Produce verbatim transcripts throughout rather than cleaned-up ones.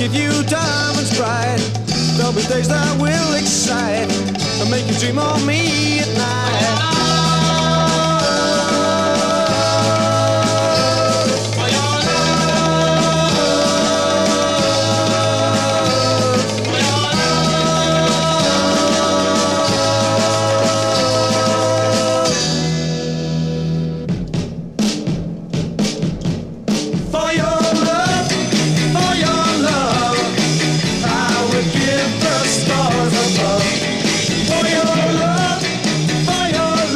give you diamonds bright. There'll be days that will excite and make you dream of me at night. For your love, for your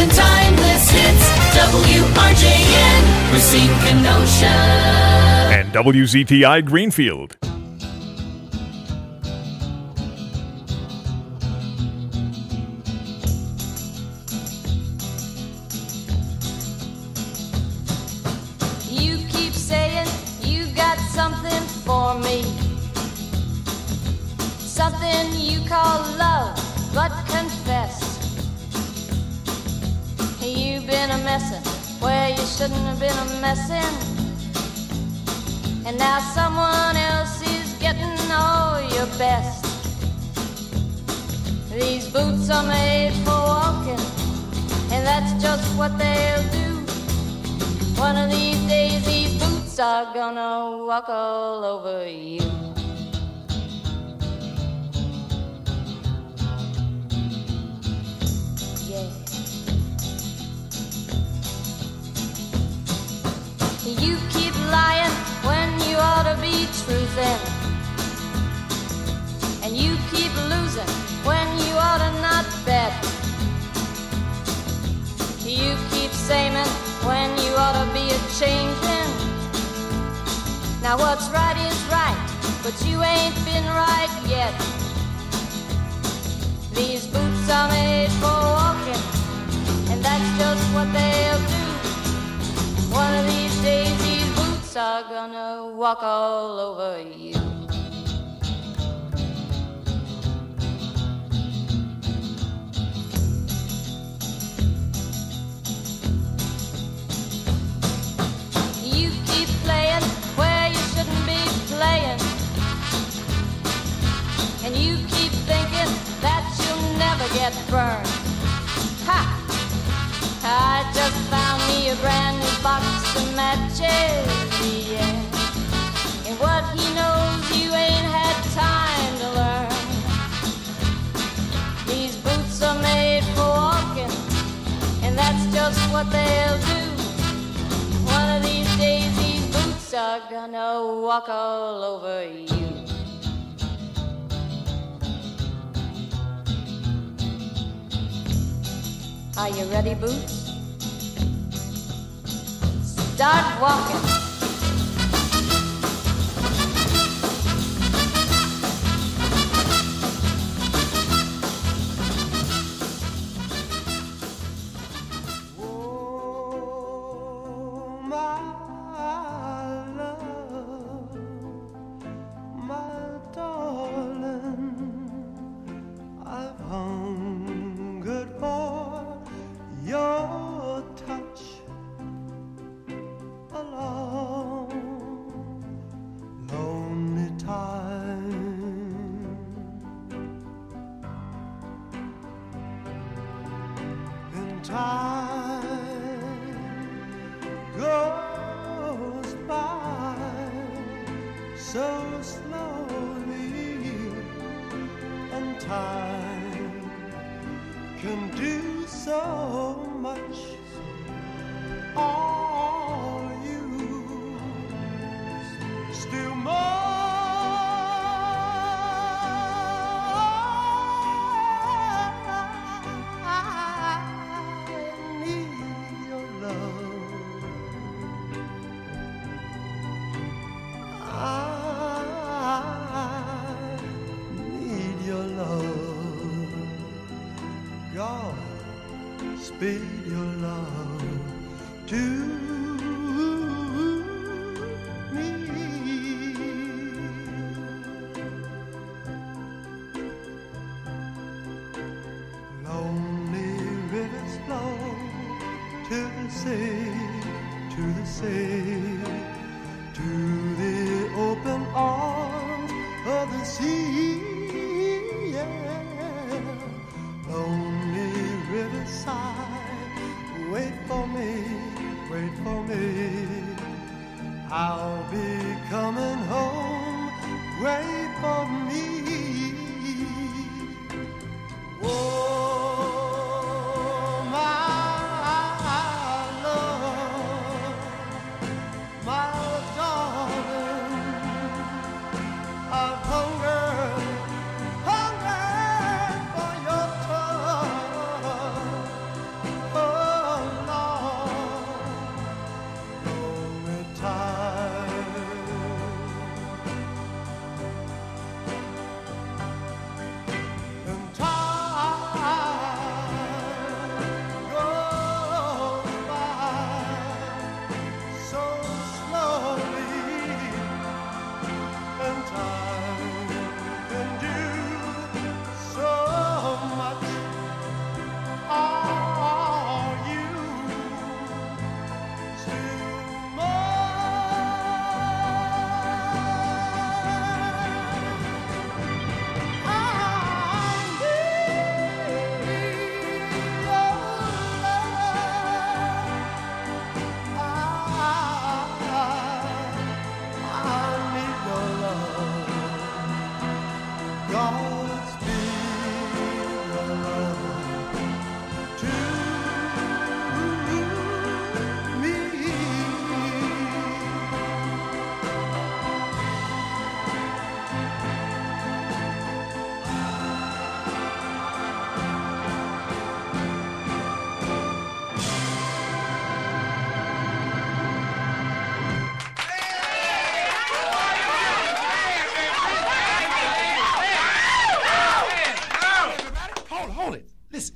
and timeless hits. W R J N, Racine, Kenosha. And W Z T I Greenfield. You keep saying you got something for me, something you call love, but confess you've been a messin' where you shouldn't have been a messin', and now someone else is getting all your best. These boots are made for walking, and that's just what they'll do. One of these days these boots are gonna walk all over you. Yeah. You keep lying when you ought to be truthin', and you keep losing when you ought to not bet. You keep saying when you ought to be a changin'. Now what's right is right, but you ain't been right yet. These boots are made for walking, and that's just what they'll do. One of these days these boots are gonna walk all over you. You keep playing where you shouldn't be playing, and you keep thinking that you'll never get burned. Ha! I just found me a brand new box of matches, yeah. And what he knows you ain't had time to learn. These boots are made for walking, and that's just what they'll do. One of these days these boots are gonna walk all over you. Are you ready, Boots? Start walking. Oh, my love, my darling, I've hungered for your touch a long, lonely time. And time goes by so slowly, and time can do so much. Are you still more? I need your love. I need your love. God, speed your love to me. Lonely rivers flow to the sea, to the sea, to the open arms of the sea. Yeah. Lonely riverside, wait for me, wait for me. I'll be coming home, wait for me. Oh, my love, my darling, I've hungered, hungered for your touch. Oh, Listen.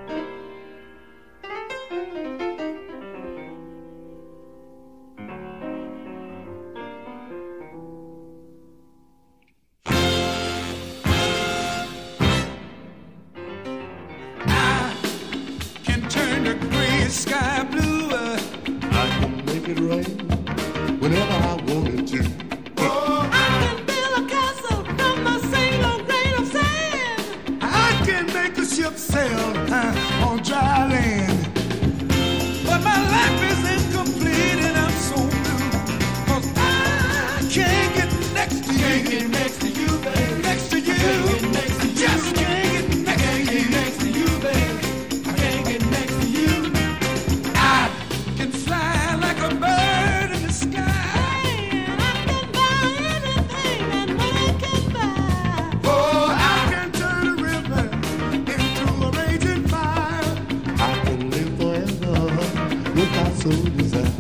Sky blue, uh, I can make it rain whenever I wanted to. Oh, I can build a castle from a single grain of sand. I can make a ship sail uh, on dry land. But my life is incomplete and I'm so blue, 'cause I can't get next to you. Can't get next to you, baby. Next to you. Can't get next to you. Just can't get next Can't to get you. next to you, baby. I can't get next to you. I can fly like a bird in the sky. I can buy anything and what I can buy. Oh, I can turn a river into a raging fire. I can live forever without so desire.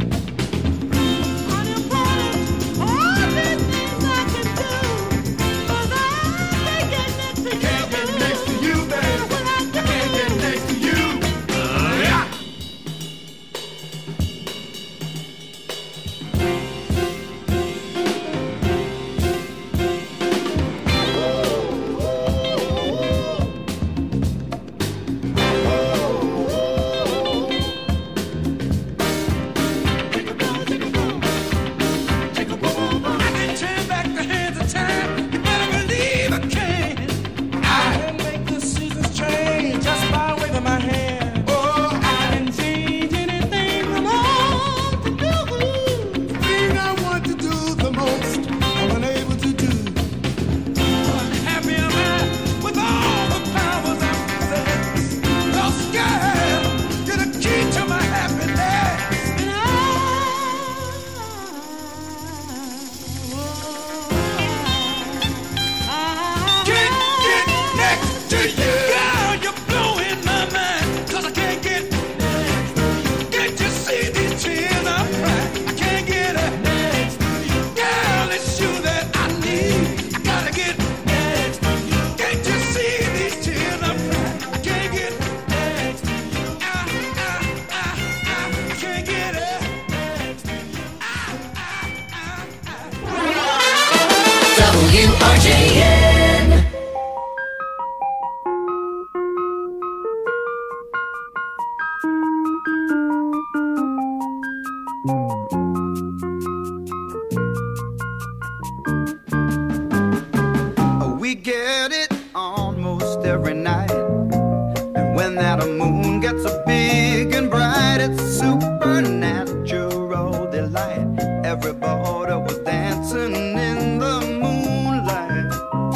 All these things I can do, 'cause I can't get next to you. Can't get next to you, baby. What I I can't get next to you. Uh, yeah. I can turn back the hands of time. You better believe I can. I can make the seasons change just by waving my hand. Oh, I can change anything from home to blue. the thing I want to do the most, I'm unable to do. But happy am I with all the powers I possess. 'Cause girl, you're the key to my happiness. And I can't get next to you. Girl, you're blowing my mind. 'Cause I can't get next to you. Can't you see these tears I'm crying? I can't get next to you. Girl, it's you that I need. I gotta get next to you. Can't you see these tears I'm crying? I can't get next to you. I, I, I, I can't get next to you. I, I, I, I. W R J N. We get it almost every night. And when that moon gets so big and bright, it's supernatural delight. Everybody was dancing in the moonlight.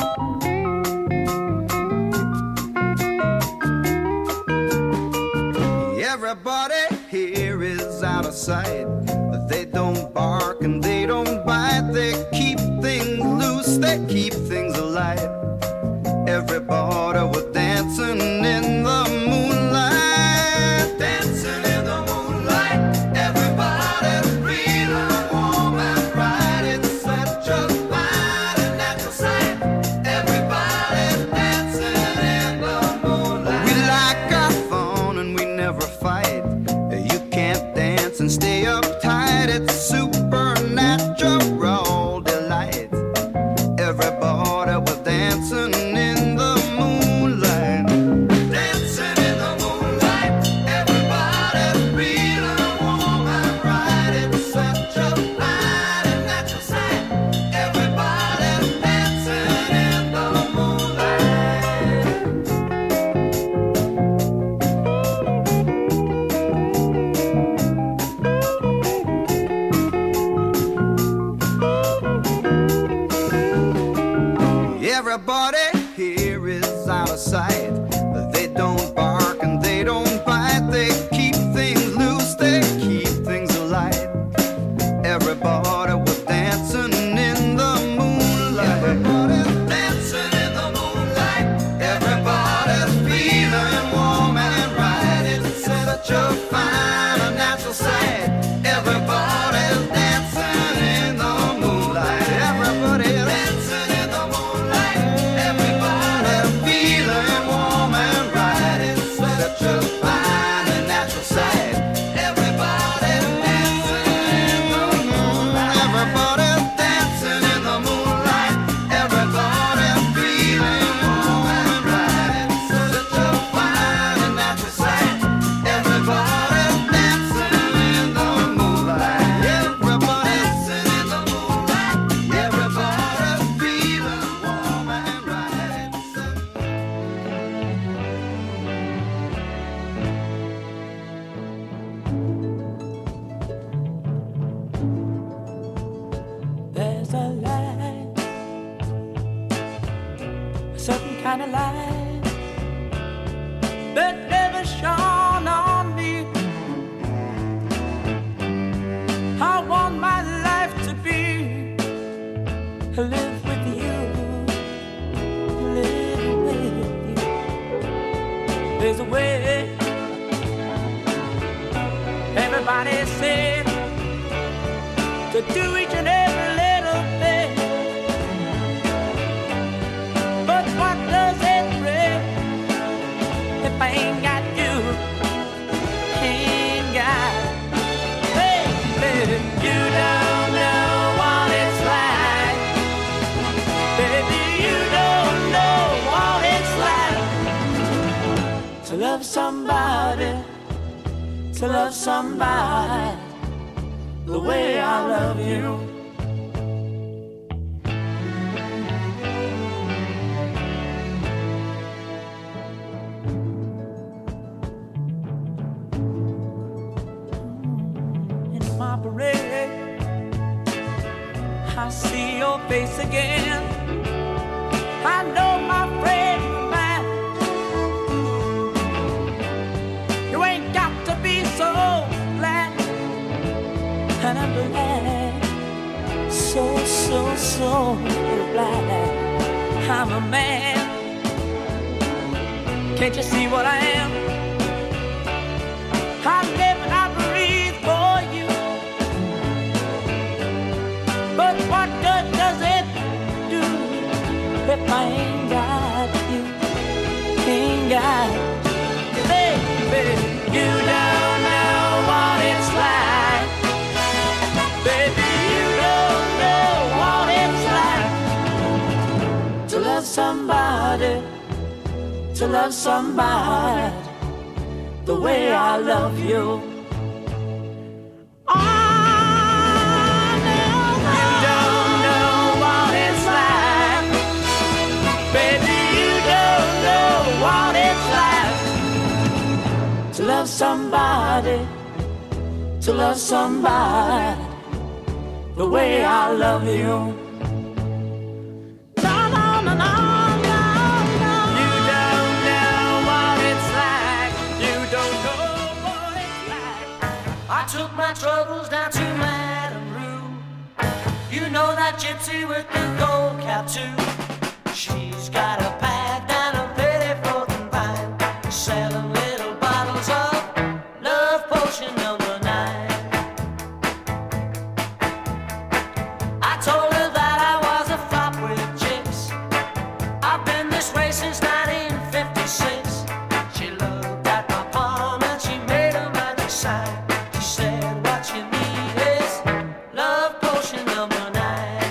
Everybody here is out of sight. They don't bark and they don't bite. They keep things loose, they keep things alive. Everybody was dancing in the moonlight. Dancing in the moonlight. Everybody's feeling warm and bright. It's such a fine and natural sight. Everybody's dancing in the moonlight. We like our fun and we never fight. You can't dance and stay up that never shone on me. I want my life to be live with you, live with you. There's a way. Everybody said to do each and every little thing, but what does it bring if I ain't got you? Ain't got, baby, you don't know what it's like. Baby, you don't know what it's like to love somebody, to love somebody the way I love you. In my parade, I see your face again. I know my friend man, you ain't got to be so glad. And I'm glad, so, so, so glad I'm a man. Can't you see what I am? I live and I breathe for you. But what good does it do if I ain't got you? Ain't got you, baby. You don't know what it's like. Baby, you don't know what it's like to love somebody, to love somebody the way I love you. Oh, no, you don't know what it's like. Baby, you don't know what it's like to love somebody, to love somebody the way I love you. No, no, no, no, no, no. You don't know what it's like. You don't know what it's like. I took my troubles down to Madame Rue. You know that gypsy with the gold cap too. She's got a bag down a pretty fourth and vine, selling little bottles of love potion number nine. I told her that I was a flop with chicks. I've been this way since nineteen fifty-six. She looked at my palm and she made a magic sign. She said, what you need is love potion number nine.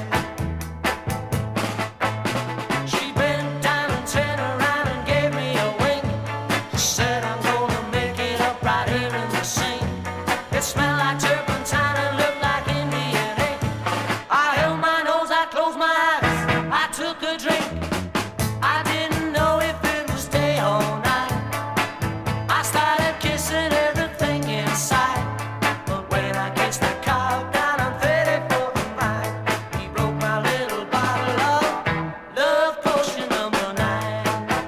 She bent down and turned around and gave me a wink. She said, I'm gonna make it up right here in the sink. It smelled like turpentine and looked like Indian ink. I held my nose, I closed my eyes, I took a drink. I didn't know if it was day or night. I started kissing everything inside. But when I kissed the cow down on thirty-fourth and Vine, he broke my little bottle of love potion number nine.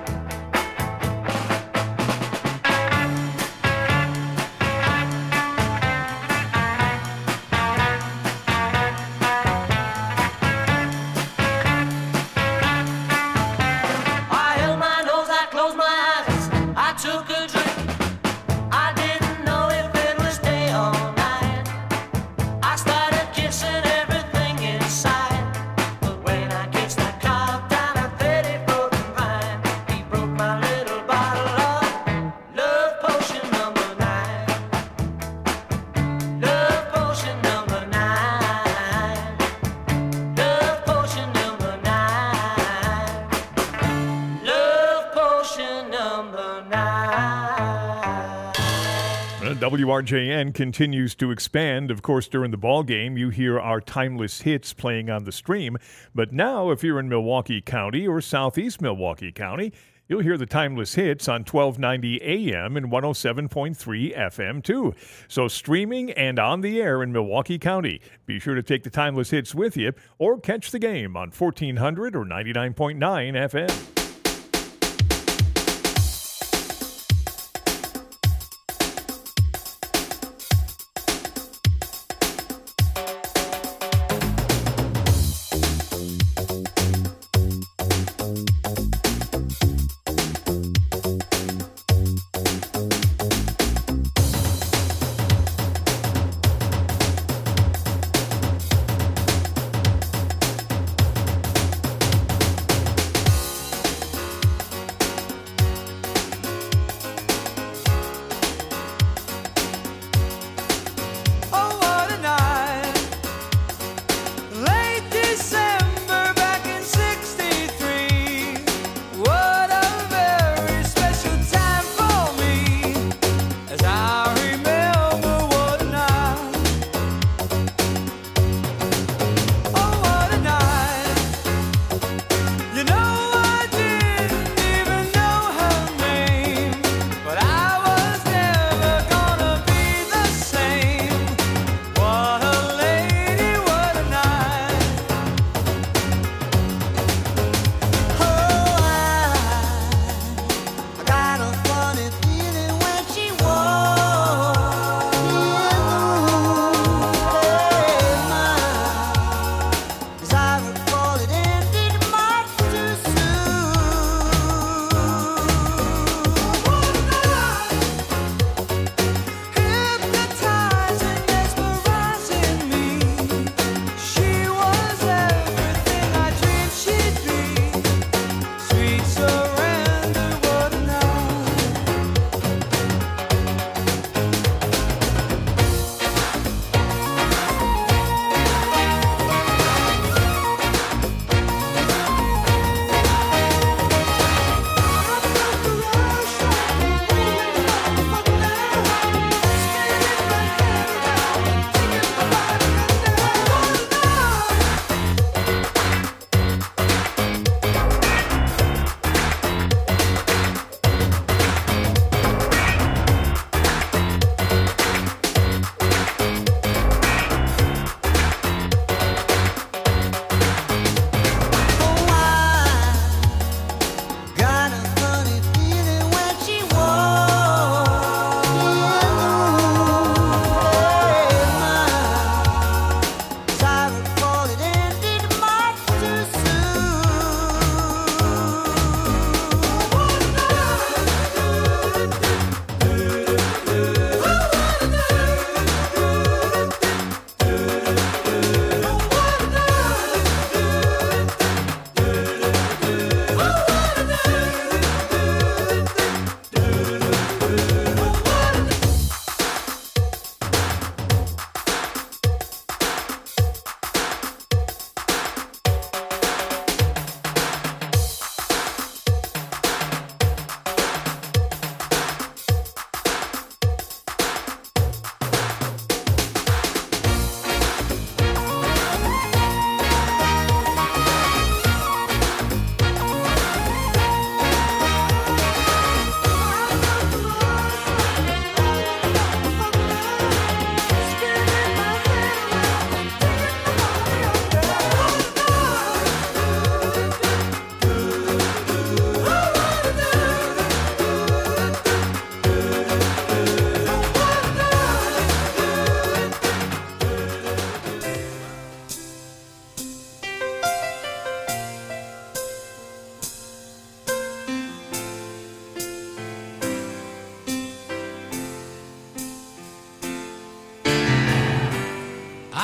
I held my nose, I closed my eyes, I took a drink. I didn't know if it was day or night. I started kissing everything inside. But when I kissed that cow down at thirty-fourth and Vine, he broke my little bottle of love potion number nine. Love potion number nine. Love potion number nine. Love potion number nine. Uh, W R J N continues to expand. Of course, during the ball game, you hear our timeless hits playing on the stream. But now, if you're in Milwaukee County or southeast Milwaukee County, you'll hear the timeless hits on twelve ninety A M and one oh seven point three F M too. So streaming and on the air in Milwaukee County. Be sure to take the timeless hits with you or catch the game on fourteen hundred or ninety-nine point nine F M.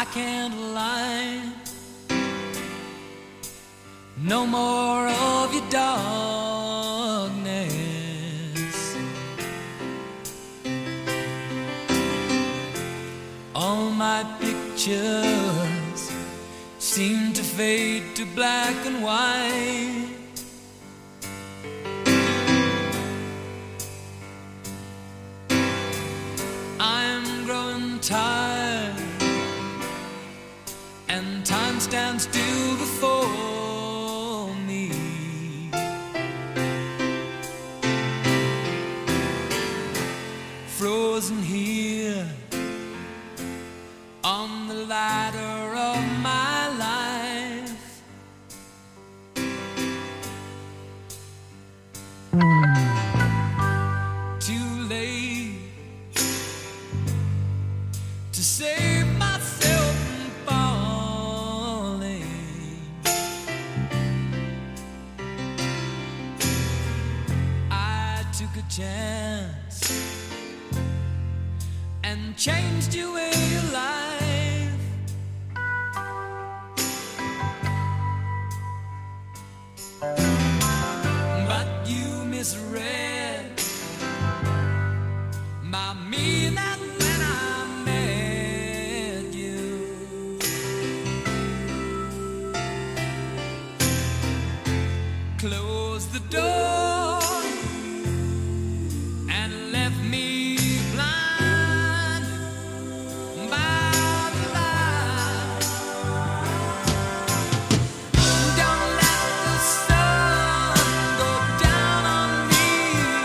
by candlelight. No more of your darkness. All my pictures seem to fade to black and white. I'm growing tired, and time stands still before me. Frozen here on the ladder of my life. Too late to save myself from falling. I took a chance and changed your way of life. But you misread my meaning when I met you. Close the door and left me blind by the light. Don't let the sun go down on me.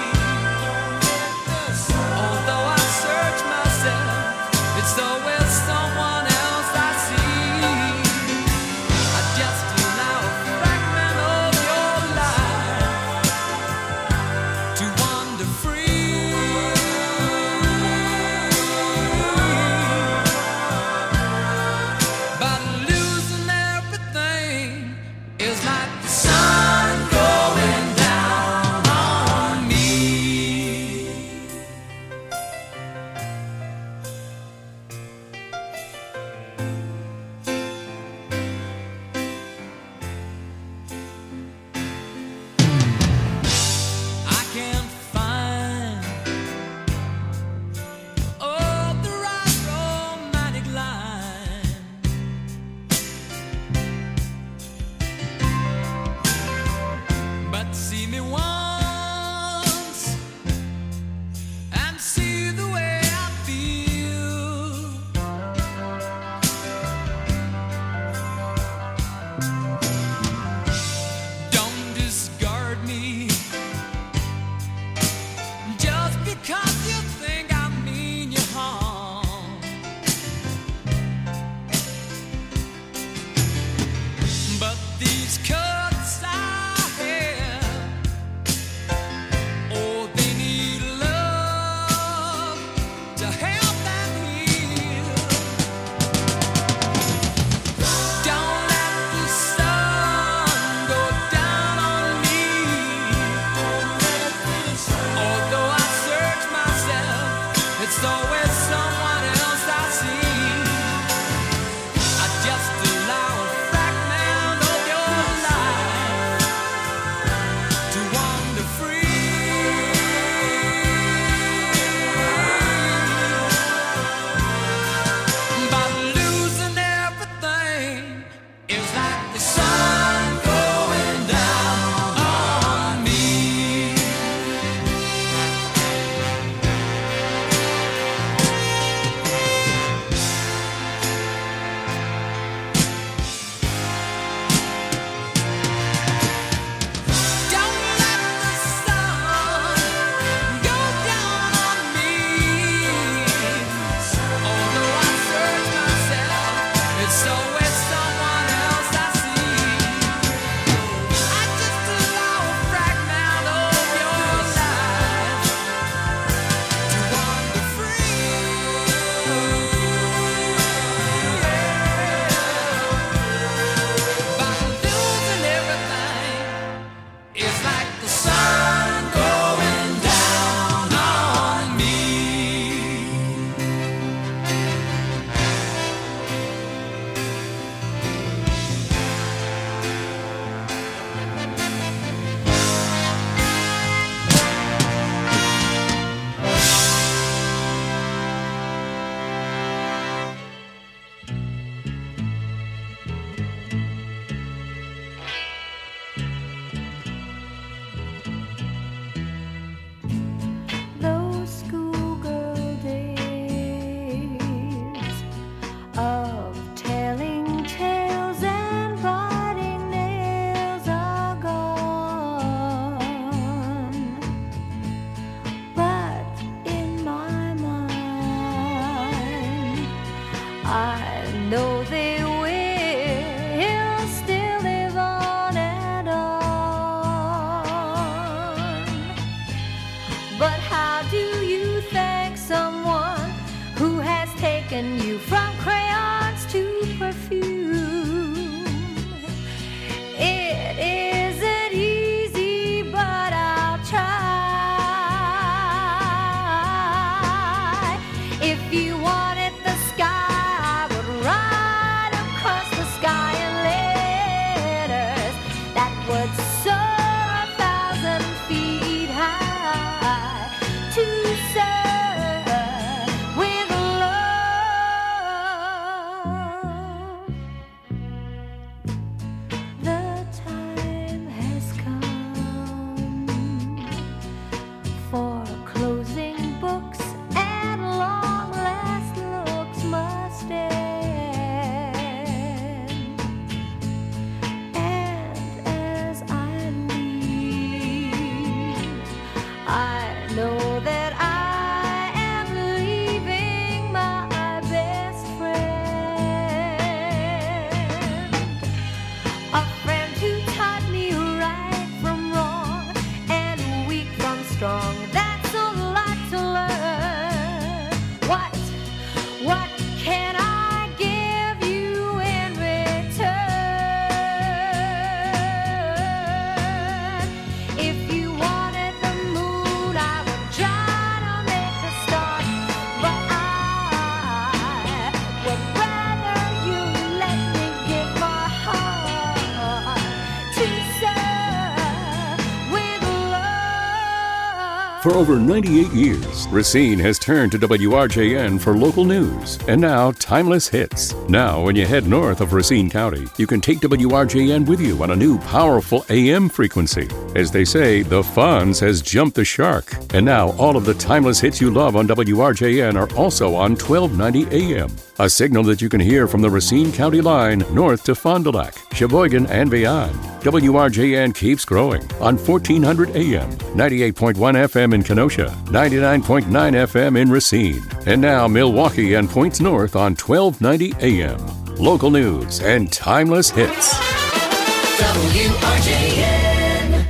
For over ninety-eight years, Racine has turned to W R J N for local news and now timeless hits. Now, when you head north of Racine County, you can take W R J N with you on a new powerful A M frequency. As they say, the Fonz has jumped the shark. And now, all of the timeless hits you love on W R J N are also on twelve ninety A M, a signal that you can hear from the Racine County line north to Fond du Lac, Sheboygan, and beyond. W R J N keeps growing on fourteen hundred A M, ninety-eight point one F M in Kenosha, ninety-nine point nine F M in Racine, and now Milwaukee and points north on twelve ninety A M. Local news and timeless hits. W R J N.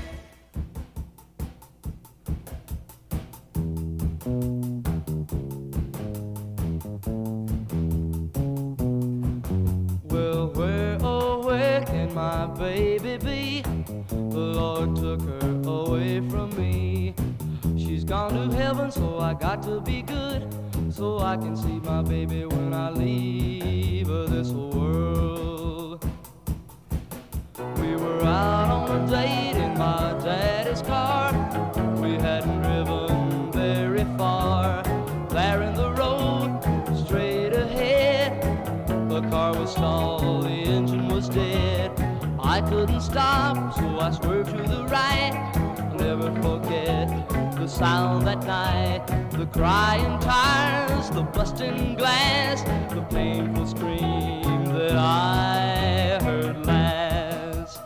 Well, where, oh, where can my baby be? The Lord took her away from me. She's gone to heaven, so I got to be good, so I can see my baby when I leave this world. We were out on a date in my daddy's car. We hadn't driven very far. There in the road, straight ahead, the car was stalled, the engine was dead. I couldn't stop, so I swerved to the right. I'll never forget the sound that night, the crying tires, the busting glass, the painful scream that I heard last.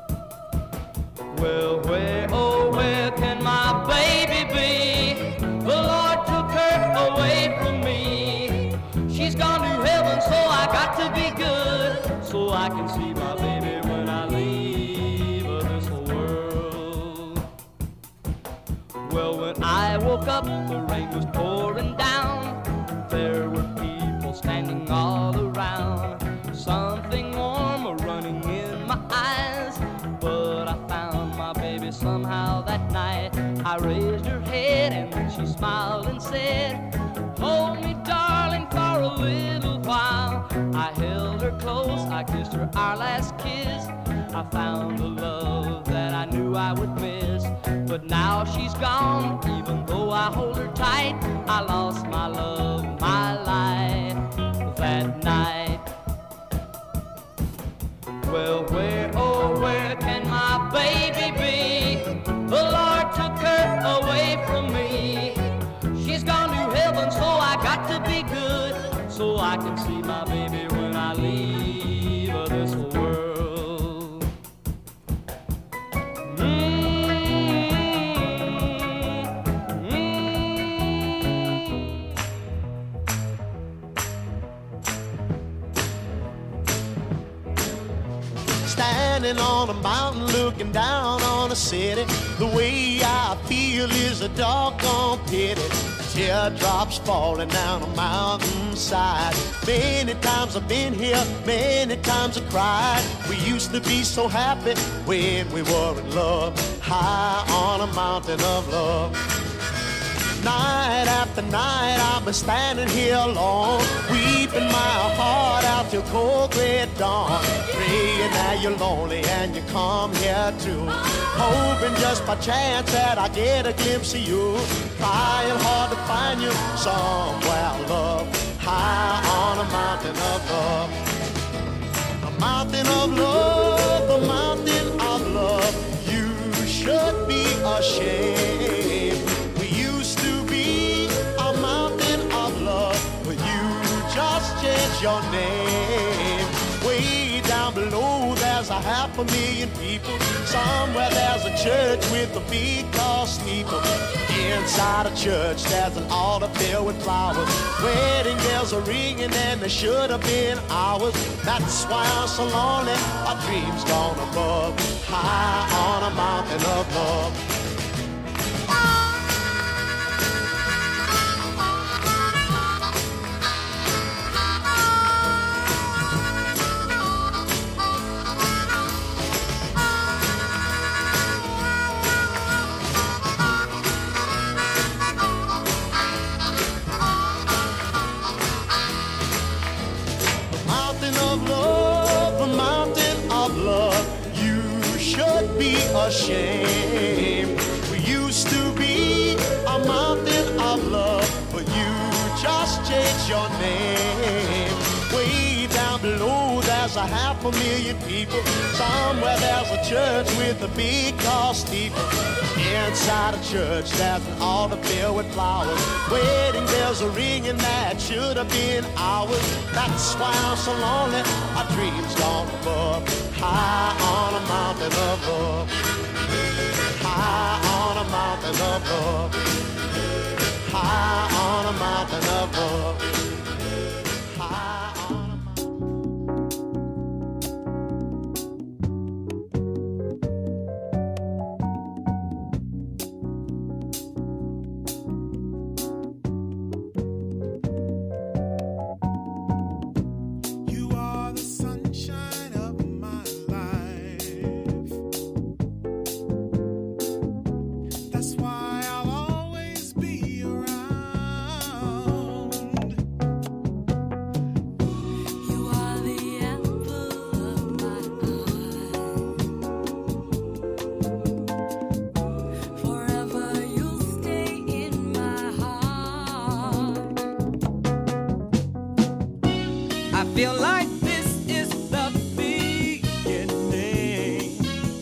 Well, where, oh, where can my baby be? The Lord took her away from me. She's gone to heaven, so I got to be good, so I can see my baby when I leave this world. Well, when I woke up, the rain was pouring down. There were people standing all around. Something warm running in my eyes. But I found my baby somehow that night. I raised her head and then she smiled and said, "Hold me, darling, for a little while." I held her close, I kissed her our last kiss. I found the love that I knew I would miss. But now she's gone, even though I hold her tight. I lost my love, my life that night. Well, where, oh, where can my baby be? The Lord took her away from me. She's gone to heaven, so I got to be good, so I can see my baby when I leave this world. Mm. Standing on a mountain looking down on a city, the way I feel is a doggone pity. Teardrops falling down a mountainside. Many times I've been here, many times I cried. We used to be so happy when we were in love, high on a mountain of love. Night after night I've been standing here alone, weeping my heart out till cold gray dawn, praying that you're lonely and you come here too, hoping just by chance that I get a glimpse of you, trying hard to find you somewhere, love, high on a mountain of love. A mountain of love, a mountain of love, you should be ashamed. Just change your name. Way down below there's a half a million people. Somewhere there's a church with a big tall steeple. Inside a church there's an altar filled with flowers. Wedding bells are ringing and there should have been hours. That's why I'm so lonely. Our dreams gone above, high on a mountain of love. Ashamed. We used to be half a million people. Somewhere there's a church with a big tall steeple. Inside a church there's an altar filled with flowers. Wedding bells are ringing that should have been ours. That's why I'm so lonely, my dreams gone above. High on a mountain above. High on a mountain above. High on a mountain above. High on a mountain. You are the sunshine of my life. That's why I'll always be around. You are the apple of my eye. Forever you'll stay in my heart. I feel like this is the beginning.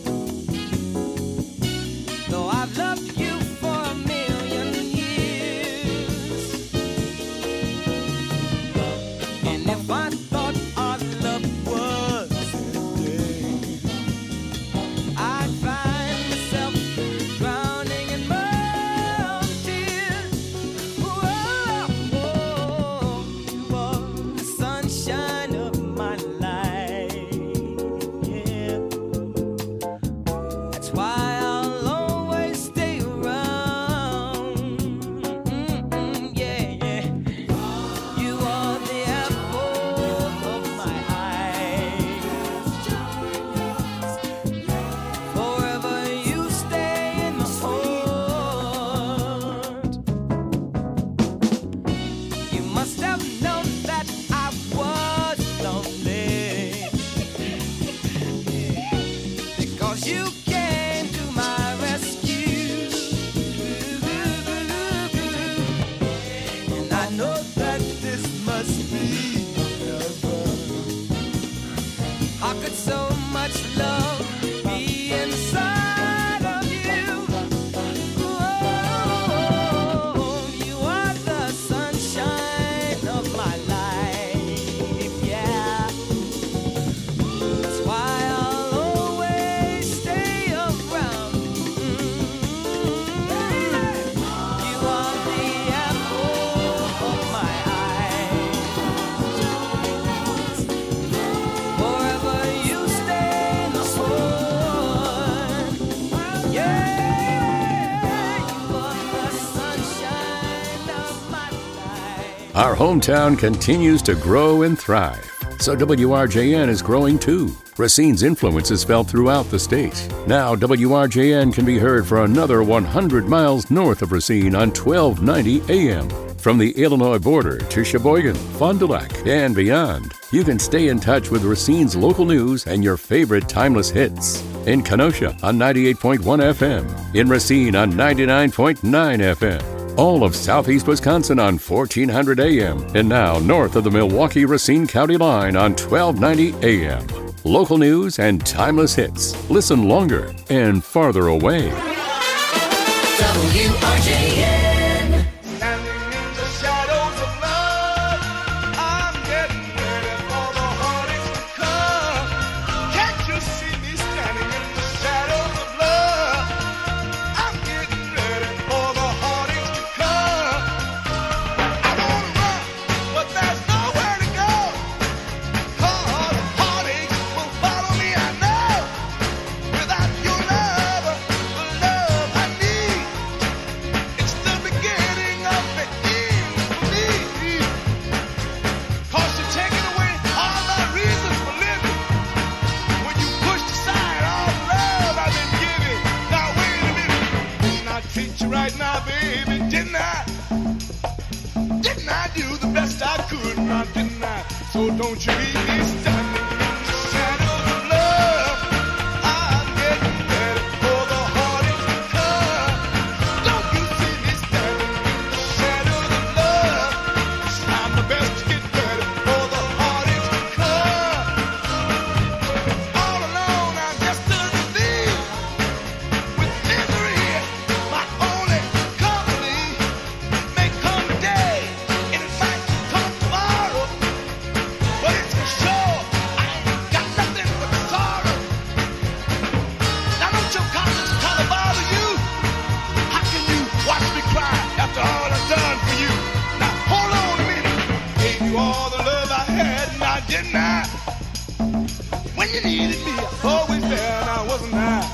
Though I've loved you for a million years. And if I thought our love was ending, I'd find myself drowning in my own tears. Whoa, whoa, you are the sunshine of my life. Yeah. That's why I'll always stay around. Mm-mm, yeah, yeah. You are the apple of my eye. Forever you stay in my heart. You must have known that I was lonely, because you came to my rescue. And I know that this must be heaven. How could so much love be inside of you? Oh, you are the sunshine of my life, yeah. That's why I'll always stay around. Mm. You are the apple of my eye. Forever you stay in the heart. Yeah, you are the sunshine of my life. Our hometown continues to grow and thrive, so W R J N is growing too. Racine's influence is felt throughout the state. Now W R J N can be heard for another one hundred miles north of Racine on twelve ninety A M. From the Illinois border to Sheboygan, Fond du Lac, and beyond, you can stay in touch with Racine's local news and your favorite timeless hits. In Kenosha on ninety-eight point one F M, in Racine on ninety-nine point nine F M, all of southeast Wisconsin on fourteen hundred A M, and now north of the Milwaukee-Racine County line on twelve ninety A M. Local news and timeless hits. Listen longer and farther away. W R J N. Standing in the shadows of love, I'm getting ready for the heartaches to come. Can't you see me standing in the shadows of love? I'm getting ready for the heartaches to come. I wanna run, but there's nowhere to go. 'Cause heartaches will follow me, I know. Without your love, the love I need, it's the beginning of the end for me. 'Cause you're taking away all my reasons for living. When you pushed aside all the love I've been giving. Now wait a minute, didn't I treat you right now, baby? Didn't I? Didn't I do the best I could? Now didn't I? So don't you leave me standing in the shadows of love. I'm getting ready for the heartaches to come. Don't you see me standing in the shadows of love? I'm the best to get ready for the heartaches to come. didn't I? When you needed me, I was always there, now wasn't I?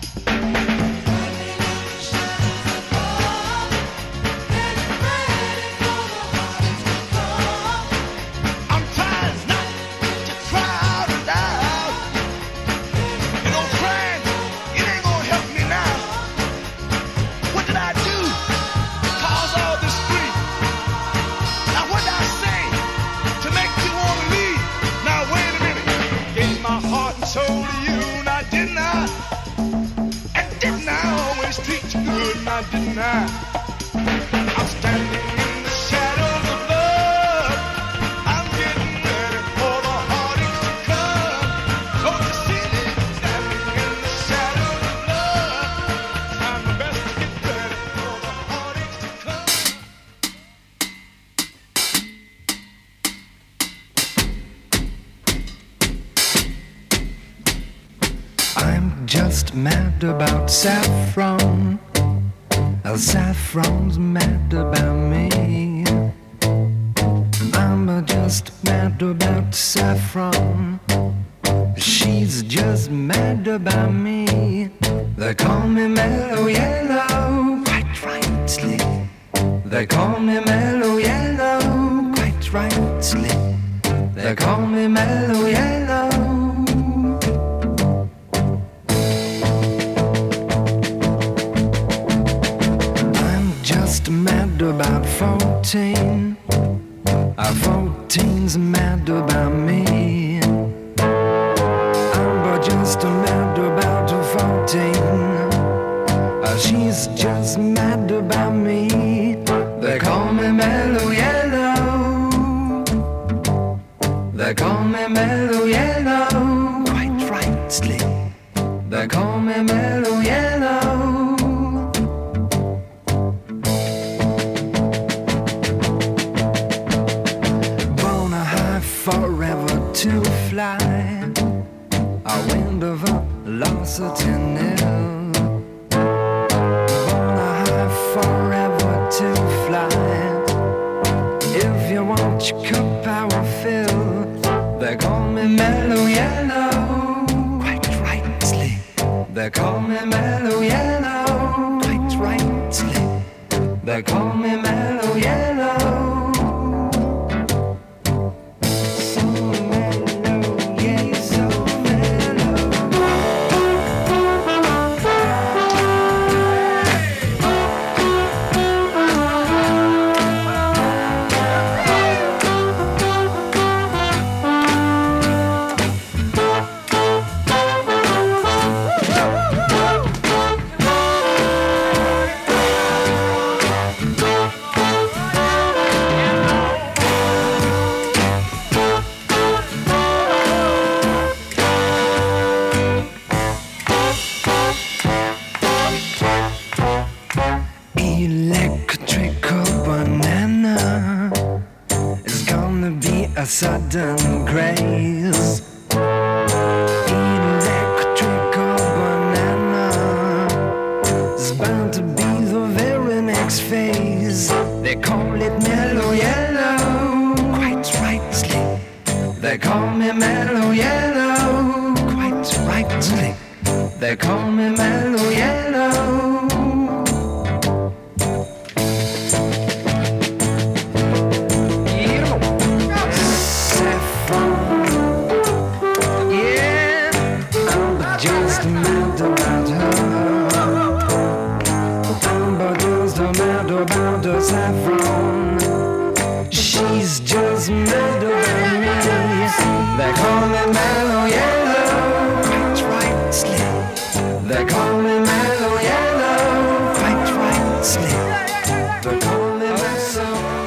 I'm trying not to cry it out. You know, crying, it ain't gonna help me now. What did I do? Cause all this grief. Now what did I say to make you want to leave? Now wait a minute. Gave my heart and soul to you, now didn't I? And didn't I always treat you good, now didn't I? I'm standing in the shadows of love. I'm getting ready for the heartaches to come. Don't you see me? Standing in the shadows of love. Trying my best to get ready for the heartaches to come. I'm just mad about saffron. Uh, Saffron's mad about me. I'm uh, just mad about saffron. She's just mad about me. They call me Mellow Yellow, quite rightly. They call me Mellow Yellow, quite rightly. They call me Mellow Yellow. Just mad about fourteen. Uh, fourteen's mad about me. I'm but just mad about fourteen. Uh, she's just mad about me. They call me Mellow Yellow. They call me Mellow Yellow, quite rightly. They call me Mellow Yellow. Forever to fly, a wind of velocity nil. Born a high forever to fly. If you want your cup, I will fill. They call me Mellow Yellow, quite rightly. They call me Mellow Yellow, quite rightly. They call me Mellow Yellow. A sudden grace. Electrical banana is bound to be the very next phase. They call it Mellow Yellow, quite rightly. They call me Mellow Yellow, quite rightly. They call me Mellow Yellow. Saffron, she's just mad about me. They call me Mellow Yellow, quite rightly. They call me Mellow Yellow, quite rightly. They call me Mellow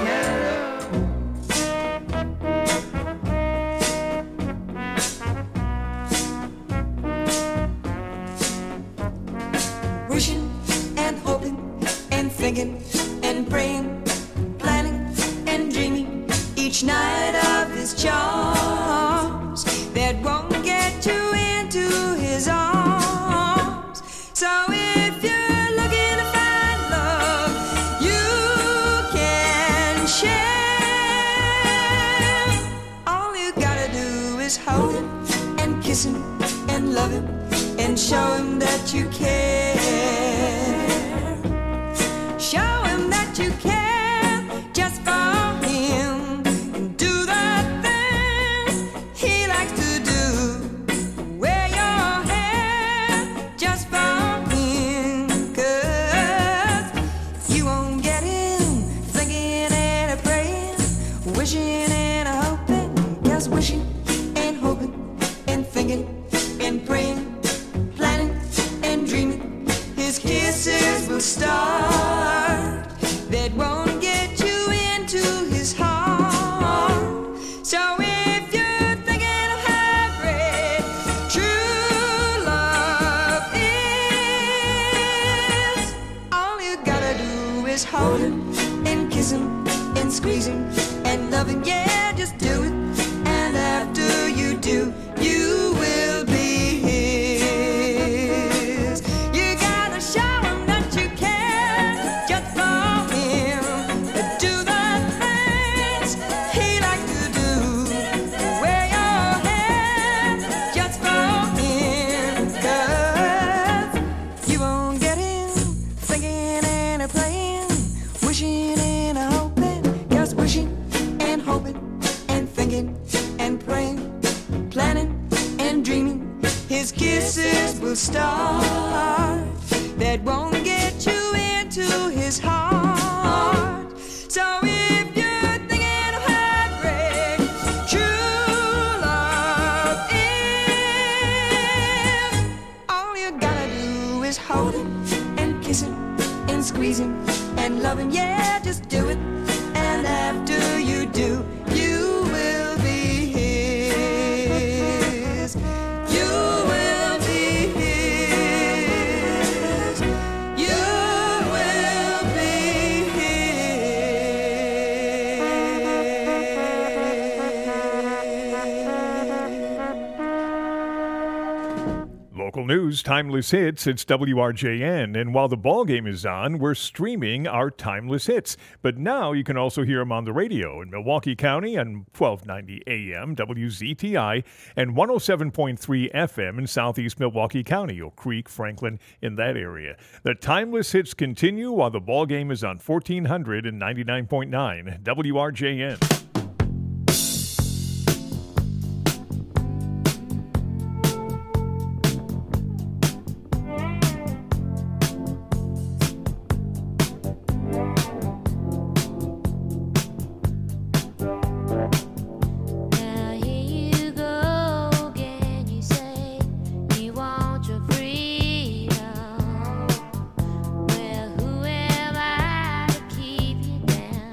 Yellow. Wishing and hoping and thinking and praying, planning and dreaming each night of his charms that won't get you into his arms. So if you're looking to find love, you can share. All you gotta do kiss him and love him and show him that you care. Show him that you care just for him and do the things he likes to do. Wear your hair just for him, 'cause you won't get him thinking and a praying, wishing and a hoping, 'cause wishing and hoping and thinking and praying, planning and dreaming, his kisses will start that won't get you into his heart. So if you're thinking of how great true love is, all you gotta do is hold him and kiss him and squeeze him and love him. Yeah, just do it. And after you do, you will be his. You gotta show him that you care just for him. Do the things he likes to do. Wear your hair just for him, 'cause you won't get him thinking and a playing, wishing and a hoping, 'cause wishing and hoping and thinking and praying, planning and dreaming, his kisses will start that won't get you into his heart. So if you're thinking of how great true love is, all you gotta do is hold him and kiss him and squeeze him and love him. Yeah, just do it. And after you do, you will be his. You will be his. You will be Local news, timeless hits, it's W R J N. And while the ball game is on, we're streaming our timeless hits. But now you can also hear them on the radio in Milwaukee County on twelve ninety A M, W Z T I, and one oh seven point three F M in southeast Milwaukee County, Oak Creek, Franklin, in that area. The timeless hits continue while the ball game is on fourteen ninety-nine point nine W R J N. Now here you go again. You say you want your freedom. Well, who am I to keep you down?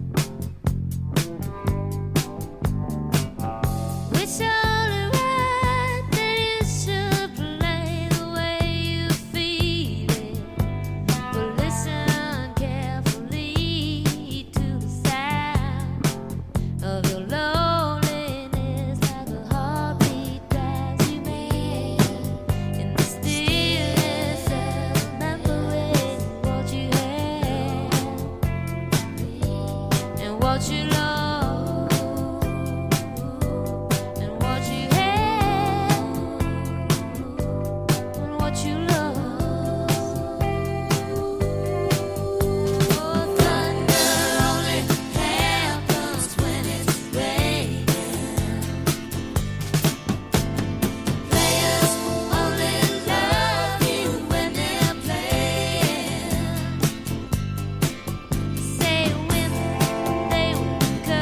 It's only right that you should play the way you feel it. But listen carefully to the sound of your loneliness, like a heartbeat drives you mad. In the stillness of remembering what you had and what you lost and what you had and what you lost. Oh, thunder only happens when it's raining. Players only love you when they're playing. Say women, they would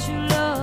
true love.